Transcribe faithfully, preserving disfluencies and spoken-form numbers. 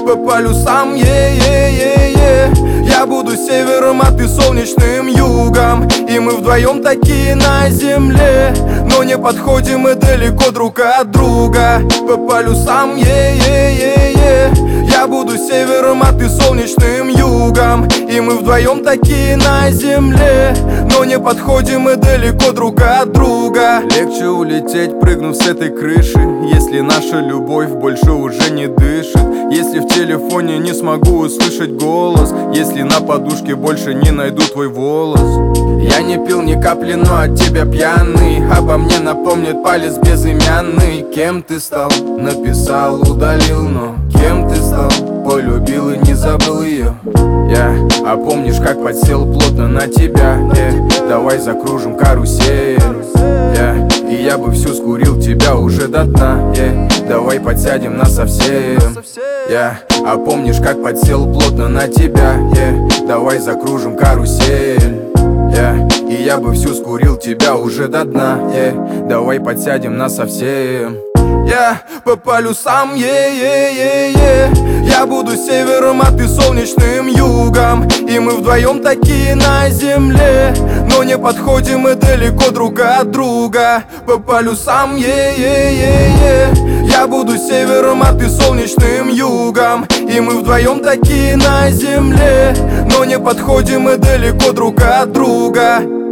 по полюсам, е-е-е-е. Я буду севером, а ты солнечным югом, и мы вдвоем такие на земле, но не подходим мы далеко друг от друга. По полюсам, е-е-е-е. Я буду севером, а ты солнечным югом, и мы вдвоем такие на земле, но не подходим мы далеко друг от друга. Легче улететь, прыгнув с этой крыши, если наша любовь больше уже не дышит. Если в телефоне не смогу услышать голос, если на подушке больше не найду твой волос. Я не пил ни капли, но от тебя пьяный, обо мне напомнит палец безымянный. Кем ты стал? Написал, удалил, но кем ты стал? Полюбил и не забыл ее. Я, а помнишь, как подсел плотно на тебя? Yeah. Давай закружим карусель. Yeah. И я бы всю скурил тебя уже до дна. Yeah. Давай подсядем насовсем. Yeah. А помнишь, как подсел плотно на тебя? Yeah. Давай закружим карусель. Yeah. И я бы всю скурил тебя уже до дна. Yeah. Давай подсядем насовсем. Я по полюсам, е-е-е-е. Я буду севером, а ты солнечным югом, и мы вдвоем такие на земле, но не подходим мы далеко друг от друга. По полюсам, е-е-е-е. Я буду севером, а ты солнечным югом, и мы вдвоем такие на земле, но не подходим мы далеко друг от друга.